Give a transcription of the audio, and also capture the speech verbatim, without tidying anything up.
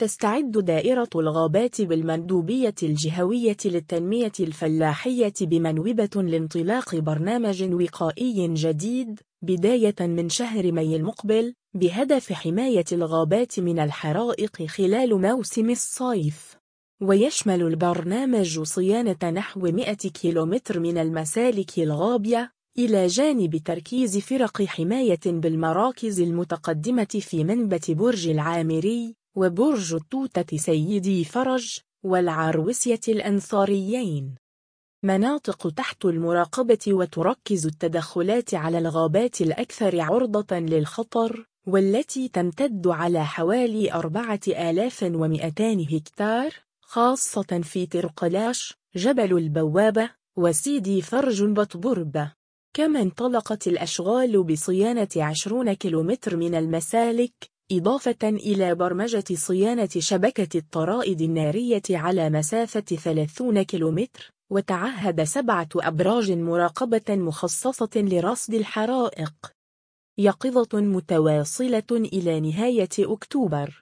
تستعد دائرة الغابات بالمندوبية الجهوية للتنمية الفلاحية بمنوبة لانطلاق برنامج وقائي جديد بداية من شهر ماي المقبل بهدف حماية الغابات من الحرائق خلال موسم الصيف. ويشمل البرنامج صيانة نحو مئة كيلومتر من المسالك الغابية إلى جانب تركيز فرق حماية بالمراكز المتقدمة في منبت برج العامري وبرج التوتة سيدي فرج والعروسية الأنصاريين، مناطق تحت المراقبة، وتركز التدخلات على الغابات الأكثر عرضة للخطر والتي تمتد على حوالي أربعة آلاف ومئتين هكتار، خاصة في ترقلاش، جبل البوابة، وسيدي فرج بطبربة. كما انطلقت الأشغال بصيانة عشرين كيلومتر من المسالك، إضافة إلى برمجة صيانة شبكة الطرائد النارية على مسافة ثلاثين كيلومتر، وتعهد سبعة أبراج مراقبة مخصصة لرصد الحرائق. يقظة متواصلة إلى نهاية أكتوبر.